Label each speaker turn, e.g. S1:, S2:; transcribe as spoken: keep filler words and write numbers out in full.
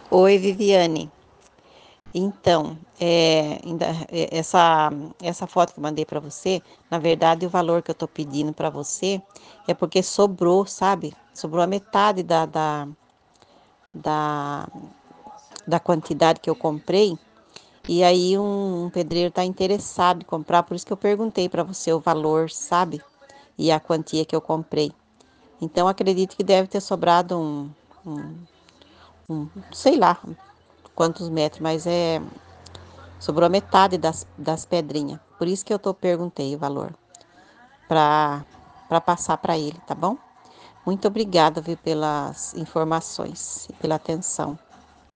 S1: Oi, Viviane. Então, é, ainda- é, essa, essa foto que eu mandei para você, na verdade, o valor que eu tô pedindo para você é porque sobrou, sabe? Sobrou a metade da, da, da, da quantidade que eu comprei. E aí, um, um pedreiro está interessado em comprar, por isso que eu perguntei para você o valor, sabe? E a quantia que eu comprei. Então, acredito que deve ter sobrado um, um sei lá quantos metros, mas é. Sobrou a metade das, das pedrinhas. Por isso que eu tô perguntei o valor para para passar para ele, tá bom? Muito obrigada, viu, pelas informações e pela atenção.